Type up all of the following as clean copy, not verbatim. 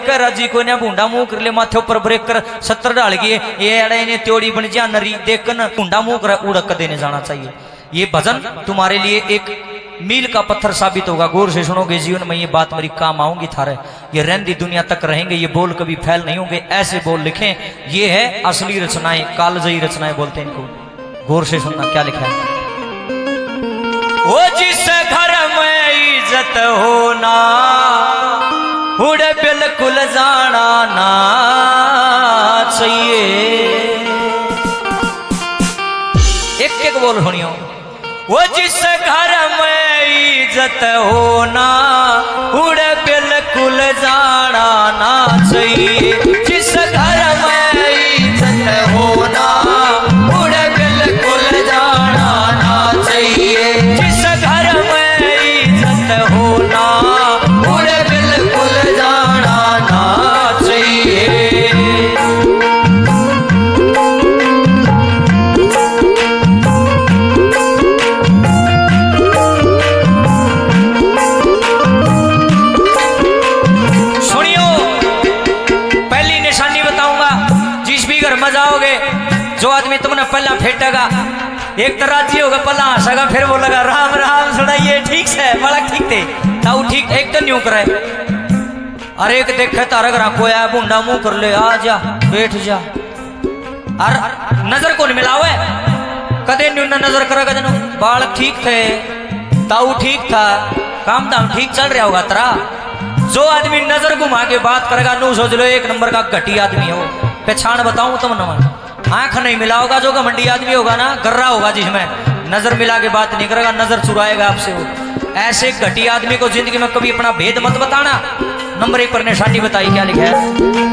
कर राजी को ने भूडा मुंह कर ले माथे ऊपर ब्रेक कर 70 डाल गए ये अड़े ने त्योड़ी बन जा नरी देख कर भूडा मुंह कर उड़क देने जाना चाहिए। ये भजन तुम्हारे लिए एक मील का पत्थर साबित होगा। गौर से सुनोगे जीवन में ये बात मेरी काम आऊंगी थारे, ये रहंदी दुनिया तक रहेंगे, ये बोल कभी फैल नहीं होंगे। ऐसे बोल लिखे, ये है असली रचनाएं, कालजयी रचनाएं बोलते हैं इनको। गौर से सुनना क्या लिखा है। वो जिस घर में इज्जत होना उड़े बिल्कुल जाना ना चाहिए। एक एक बोल सुनियो। वो जिस घर में इज्जत होना उड़े बिल्कुल जाना ना चाहिए। जिस घर में इज्जत होना उड़े बिल्कुल जाना ना चाहिए। जिस घर में इज्जत होना उड़े बिल्कुल जाना ना चाहिए। जो आदमी तुमने पल्ला फेंटेगा एक तो राजी होगा, पल्ला हंसेगा, फिर बोलेगा राम राम सुनाइए ठीक से बड़ा ठीक थे ताऊ ठीक एक तो न्यू करे। अरे एक देखे तारक राखो या बूंदा मुंह कर ले आ जा बैठ जा। और नजर कौन मिलावे कदे न्यू न नजर करेगा जनो बाल ठीक थे ताऊ ठीक था काम धाम ठीक चल रहा होगा तेरा। जो आदमी नजर घुमा के बात करेगा नू सोच लो एक नंबर का घटी आदमी हो। पहचान बताऊं तुम न आंख नहीं मिलाओगा जो घमंडी आदमी होगा ना गर्रा होगा जिसमें नजर मिला के बात नहीं करेगा, नजर चुराएगा आपसे वो। ऐसे घटी आदमी को जिंदगी में कभी अपना भेद मत बताना। नंबर 1 पर निशानी बताई क्या लिखा है।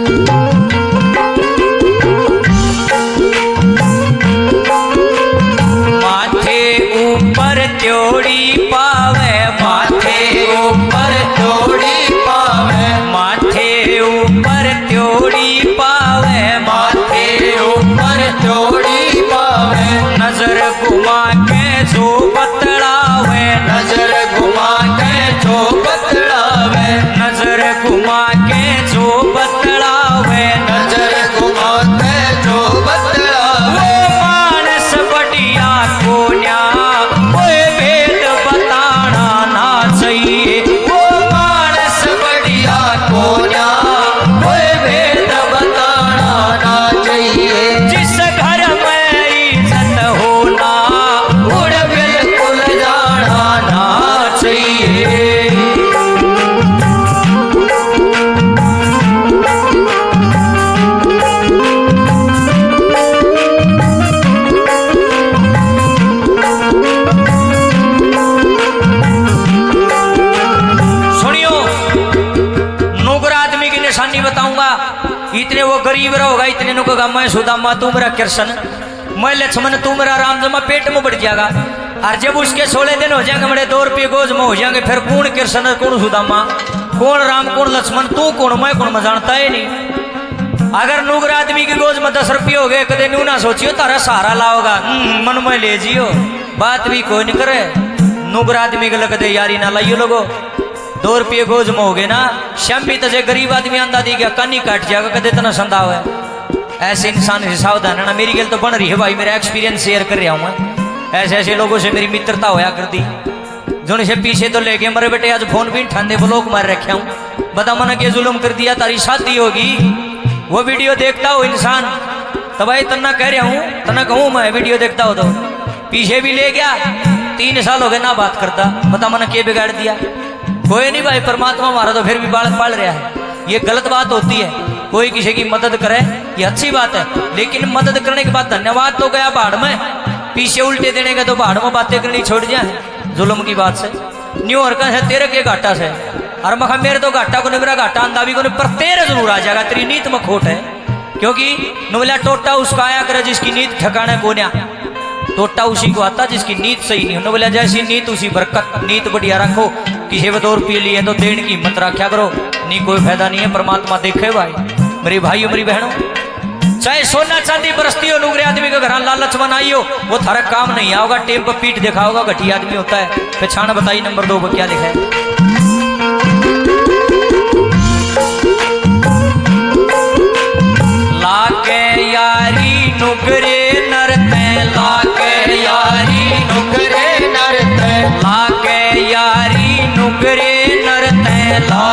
माथे ऊपर त्योड़ी पावे माथे ऊपर त्योड़ी पावे माथे ऊपर त्योड़ी पावे माथे ऊपर त्योड़ी पावे। नजर घुमा के जो बतलावे नजर घुमा के जो बतलावे नजर घुमा के जो बतलावे नजर घुमा के जो बतलावे। वो मानस बढ़िया कोन्या कोई भेद बताना ना चाहिए। वो मानस बढ़िया कोन्या कोई भेद बताना ना चाहिए। जिस घर में इज्जत होना उड़ बिल्कुल जाना ना चाहिए। इतने वो गरीब रहोगा इतने नु कहा मैं सुदामा तू मेरा कृष्ण मैं लक्ष्मण तू मेरा राम जमा पेट में बढ़ जाएगा। और जब उसके 16 दिन हो जाएंगे बड़े 2 रुपये गोज में हो जाएंगे फिर कौन कृष्ण कौन सुदामा कौन राम कौन लक्ष्मण तू कौन मैं कौन मैं जानता ही नहीं। अगर नुगर आदमी की गोज में 10 रुपये हो गए कदे न्यू ना सोचियो तारा सहारा लाओगा मन में ले जियो बात भी कोई नहीं करे। नुगर आदमी के लगते यारी ना लाइयो लोगो 2 रुपये गोज में हो गए ना श्याम भी तजे गरीब आदमी आंदा दी गया कानी काट जाएगा कदे इतना संदा हुआ। ऐसे इंसान से सावधान है ना। मेरी गल तो बन रही है भाई, मेरा एक्सपीरियंस शेयर कर रहा हूँ मैं। ऐसे ऐसे लोगों से मेरी मित्रता होया करती जो से पीछे तो लेके मरे बेटे आज फोन भी ठंडे ब्लॉक मार रखे हूँ बता मन के जुल्म कर दिया तारी शादी होगी। वो वीडियो देखता हो इंसान तो भाई तना कह रहा हूँ तना कहूँ मैं वीडियो देखता हो तो पीछे भी ले गया 3 साल हो गए ना बात करता बता मन के बिगाड़ दिया। कोई नहीं भाई परमात्मा हमारा तो फिर भी बालक पाल रहा है। ये गलत बात होती है कोई किसी की मदद करे ये अच्छी बात है लेकिन मदद करने के बाद धन्यवाद तो गया भाड़ में पीछे उल्टे देने का तो भाड़ में बातें करनी छोड़ जाए जुल्म की बात से न्यू हरकत है तेरे के घाटा से। और मखा मेरे तो घाटा को नहीं मेरा घाटा अंदा भी को नहीं पर तेरे जरूर आ जाएगा तेरी नीत में खोट है। क्योंकि नुबला टोटा उसका आया करे जिसकी नीत ठिकाने कोन्या टोटा उसी को आता जिसकी नीत सही नहीं हो। बोला जैसी नीत उसी बरकत नीत बढ़िया रखो किसी में 2 रुपये लिए तो देने की हिम्मत रखा करो नहीं कोई फायदा नहीं है। परमात्मा देखे भाई मेरी भाइयों मेरी बहनों चाहे सोना चांदी बरसती हो नुगरे आदमी का घर लालच बनाई हो वो थारा काम नहीं आओगा टेम पर पीठ देखा होगा घटिया आदमी होता है। पहचान बताई नंबर 2 पर क्या लिखा है।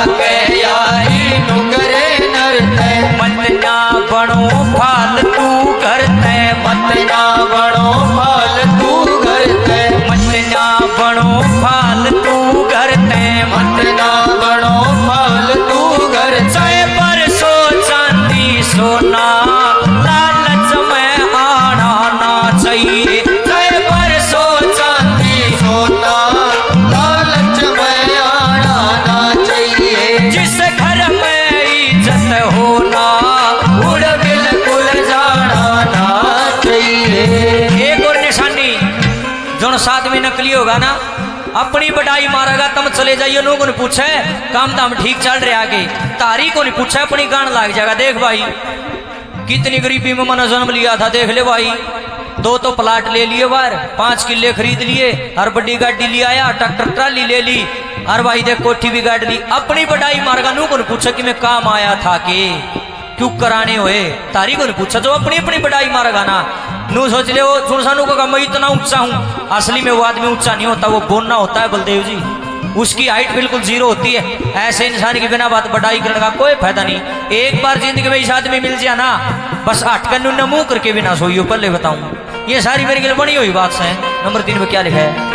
के यारी नुकरे नरते मत ना बनो फालतू करते मत ना बनो फालतू करते मत ना बनो फालतू करते मत ना बनो फालतू करते चाहे परसो चांदी सोना लालच में आना ना चाहिए चाहे परसो चांदी सोना लालच में आना ना चाहिए जिस घर में इज्जत होना उड़ बिल्कुल जाना ना चाहिए। एक और निशानी जो साथ में नकली होगा ना अपनी बड़ाई मारेगा तुम चले जाइए लोगों ने पूछे काम दाम ठीक चल रहे आगे तारी को नहीं पूछा अपनी गान लाग जाएगा। देख भाई कितनी गरीबी में मैंने जन्म लिया था देख ले भाई 2 तो प्लाट ले लिए बार 5 किले खरीद लिए हर बड़ी गाड़ी ले आया ट्रैक्टर ट्राली ले ली और भाई देख कोठी भी गाड़ ली अपनी बड़ाई मारेगा नू को पूछा कि मैं काम आया था कि क्यों कराने हुए तारी को नहीं पूछा जो अपनी अपनी बड़ाई मारेगा ना नू सोच ले वो सुनसानू का मैं इतना ऊंचा हूँ असली में वो आदमी ऊंचा नहीं होता वो बोलना होता है बलदेव जी उसकी हाइट बिल्कुल 0 होती है। ऐसे इंसान की बिना बात बड़ाई करने का कोई फायदा नहीं। एक बार जिंदगी में इस आदमी मिल जाए ना बस हटकर न मुंह करके भी ना सोइयो पहले बताऊं ये सारी मेरे के लिए बनी हुई बात है। नंबर 3 में क्या लिखा है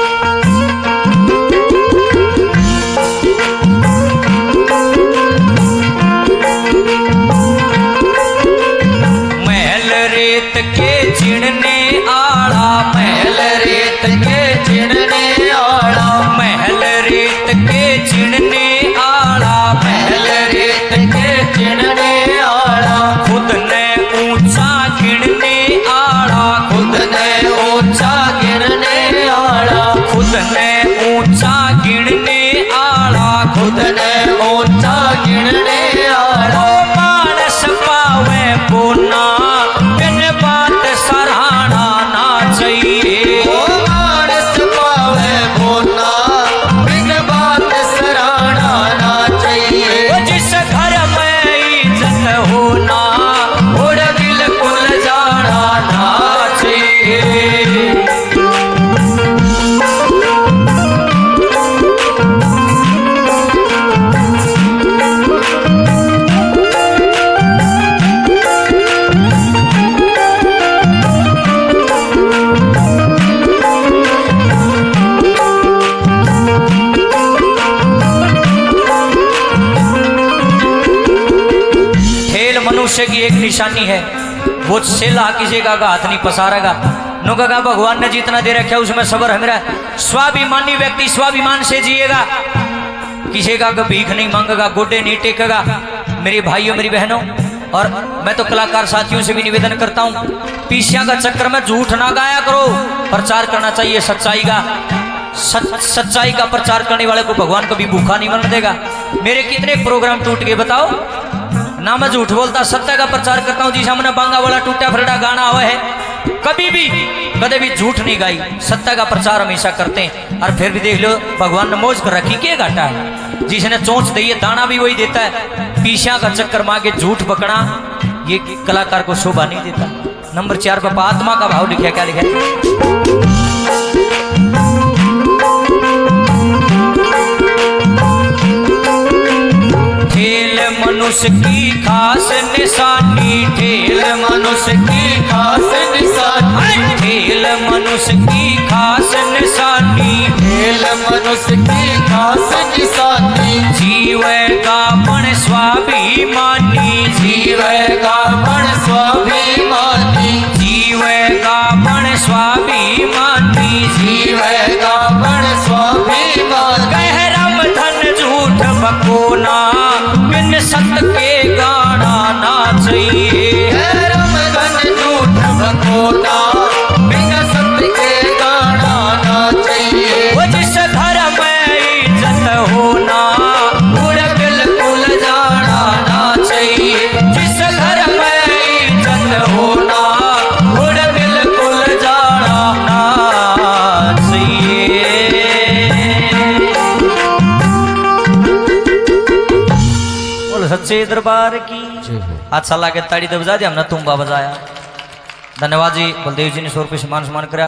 रेत के चिड़ने आड़ा महल रेत के चिड़ने आड़ा महल रेत के चिड़ने आड़ा महल रेत के चिड़ने आड़ा खुद ने ऊंचा गिरने आड़ा खुद ने ऊंचा गिरने आड़ा खुद ने ऊंचा गिरने आड़ा खुद ने ऊंचा गिरने आड़ा मानस पावे बोना बिन बात सराहना ना चाहिए ओ मानस पावे बोना बिन बात सराहना ना चाहिए। जिस घर में इज्जत होना उड़ बिल्कुल जाना ना चाहिए। मनुष्य की एक निशानी है वो सेला किसी का हाथ नहीं पसारेगा नुका का भगवान ने जितना दे रखा उसमें सबर है मेरा स्वाभिमानी व्यक्ति स्वाभिमान से जिएगा किसी का भीख नहीं मांगेगा गोडे नहीं टेकेगा। मेरे भाइयों मेरी बहनों और मैं तो कलाकार साथियों से भी निवेदन करता हूँ पीछिया का चक्कर में झूठ ना गाया करो प्रचार करना चाहिए सच्चाई का सच्चाई का प्रचार करने वाले को भगवान कभी भूखा नहीं मरने देगा। मेरे कितने प्रोग्राम टूट गए बताओ ना मैं झूठ बोलता सत्य का प्रचार करता हूँ। जिस हमने बांगा वाला टूटा फरड़ा गाना हुआ है कभी भी कदे भी झूठ नहीं गाई सत्य का प्रचार हमेशा करते हैं। और फिर भी देख लो भगवान ने मौज कर रखी के घाटा है जिसने चोंच दी है दाना भी वही देता है। पीछा का चक्कर मांगे झूठ पकड़ा ये कलाकार को शोभा नहीं देता। नंबर 4 पर आत्मा का भाव लिखा क्या लिखा है ठेल मनुष्य की खास निशानी ठेल मनुष्य की खास निशानी ठेल मनुष्य की खास निशानी ठेल मनुष्य की खास निशानी जीव का पण स्वाभिमानी जीव का पण स्वाभिमानी जीव का पण स्वाभिमानी जीव का पण स्वाभिमानी गहरम धन झूठ बकोना बिन सत के गाना ना चाहिए गहरम धन झूठ बकोना बिन सत के गाना ना चाहिए। वो जिस घर में इज्जत होना उड़ बिल्कुल जाना ना चाहिए। जिस घर में इज्जत होना उड़ बिल्कुल जाना ना चाहिए। बोलो सच्चे दरबार की अच्छा लगे ताड़ी तो बजा दी हमने तुम्बा बजाया। धन्यवाद जी बलदेव जी ने 100 रुपये सम्मान करा।